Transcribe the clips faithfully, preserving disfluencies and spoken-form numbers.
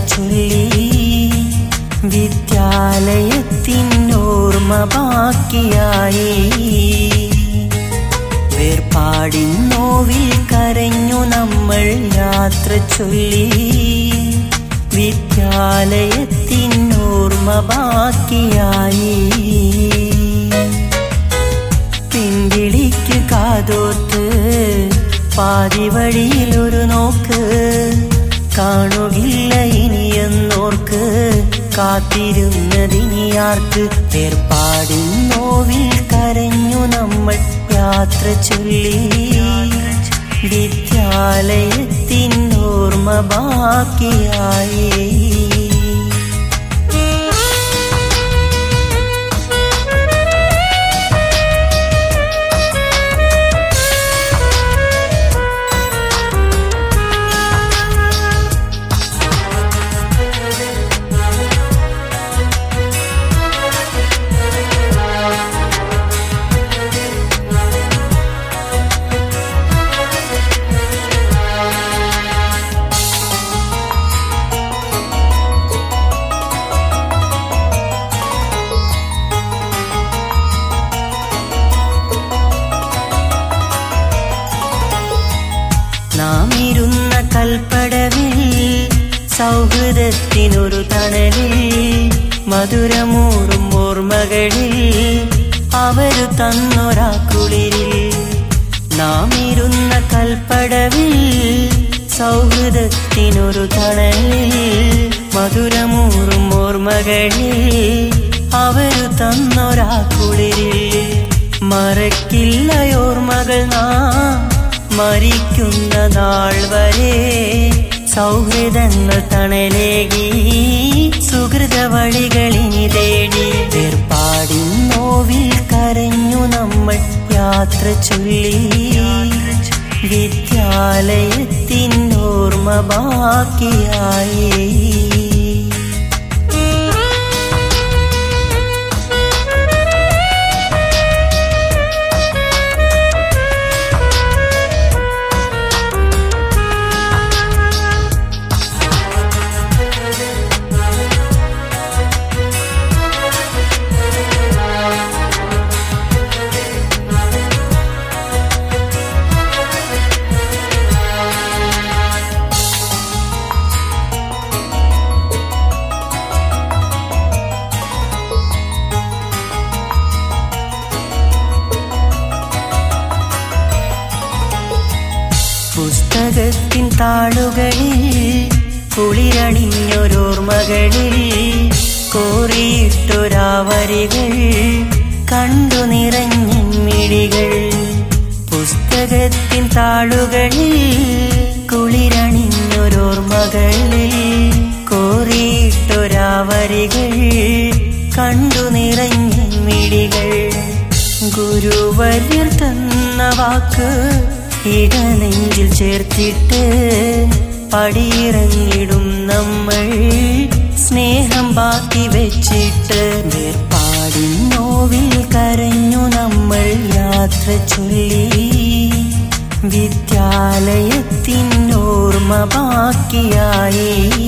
ചൊല്ലി വിദ്യാലയത്തിനോർമ്മ ബാക്കിയായി. വേർപാടിൻ നോവിൽ കരഞ്ഞു നമ്മൾ യാത്ര ചൊല്ലി വിദ്യാലയത്തിനോർമ്മ ബാക്കിയായി. പിൻവിളിക്ക് കാതോർത്ത് പാതി വഴിയിലൊരു നോക്ക് കാണുകില്ല ഇനിയെന്നോർക്ക് കാത്തിരുന്നതിനിയാർക്ക്. വേർപാടിൻ നോവിൽ കരഞ്ഞു നമ്മൾ യാത്ര ചൊല്ലി വിദ്യാലയത്തിനോർമ്മ ബാക്കിയായി. നാം ഇരുന്ന കൽപ്പടവിൽ സൗഹൃദത്തിനൊരു തണലിൽ മധുരമൂറും ഓർമ്മകളിൽ അവരു തന്നൊരാ കുളിരിൽ. നാം ഇരുന്ന കൽപ്പടവിൽ സൗഹൃദത്തിനൊരു തണലിൽ മധുരമൂറും ഓർമ്മകളിൽ അവരു തന്നൊരാ കുളിരിൽ. മറക്കില്ലയോർമ്മകൾ നാം മരിക്കുന്ന നാൾ വരെ സൗഹൃദങ്ങൾ തണലേകി സുഹൃത വഴികളിനി തേടി. വേർപാടിൻ നോവിൽ കരഞ്ഞു നമ്മൾ യാത്ര ചൊല്ലി വിദ്യാലയത്തിനോർമ്മ ബാക്കിയായി. പുസ്തകത്തിൻ താളുകളിൽ കുളിരണിഞ്ഞൊരോർമ്മകളിൽ കോറിയിട്ടൊരാവരികൾ കണ്ടു നിറഞ്ഞ മിഴികൾ. പുസ്തകത്തിൻ താളുകളിൽ കുളിരണിഞ്ഞൊരോർമ്മകളിൽ കോറിയിട്ടൊരാവരികൾ കണ്ടു നിറഞ്ഞ മിഴികൾ. ഗുരുവര്യർ തന്ന വാക്ക് ഇടനെഞ്ചിൽ ചേർത്തിട്ട് പടിയിറങ്ങിടും നമ്മൾ സ്നേഹം ബാക്കി വെച്ചിട്ട്. വേർപാടിൻ നോവിൽ കരഞ്ഞു നമ്മൾ യാത്ര ചൊല്ലി വിദ്യാലയത്തിനോർമ്മ ബാക്കിയായി.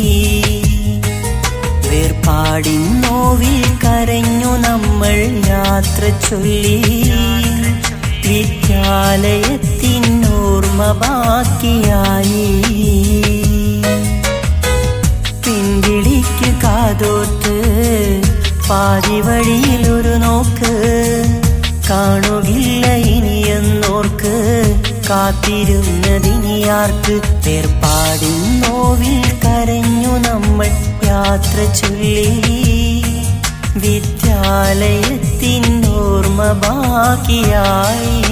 വേർപാടിൻ നോവിൽ കരഞ്ഞു നമ്മൾ യാത്ര ചൊല്ലി വിദ്യാലയത്തിനോർമ്മ ബാക്കിയായി. പിൻവിളിക്ക് കാതോർത്ത് പാതി വഴിയിലൊരു നോക്ക് കാണുകില്ല ഇനിയെന്നോർക്ക് കാത്തിരുന്നതിനിയാർക്ക്. വേർപാടിൻ നോവിൽ കരഞ്ഞു നമ്മൾ യാത്ര ചൊല്ലി വിദ്യാലയത്തിനോർമ്മ ബാക്കിയായി.